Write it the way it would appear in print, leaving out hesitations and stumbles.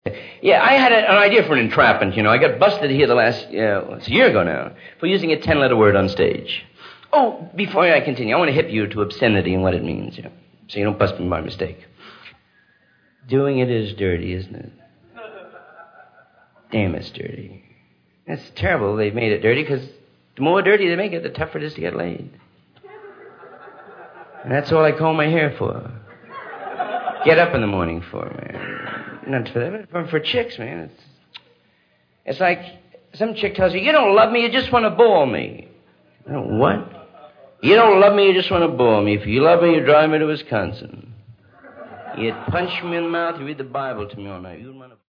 Yeah, I had an idea for an entrapment, I got busted here it's a year ago now, for using a 10-letter word on stage. Oh, before I continue, I want to hip you to obscenity and what it means, so you don't bust me by mistake. Doing it is dirty, isn't it? Damn, it's dirty. That's terrible they've made it dirty, because the more dirty they make it, the tougher it is to get laid. And that's all I comb my hair for. Get up in the morning for, man. Not for that, but for chicks, man. It's like some chick tells you, you don't love me, you just want to bore me. What? You don't love me, you just want to bore me. If you love me, you drive me to Wisconsin. You'd punch me in the mouth, you read the Bible to me all night. You'd want to...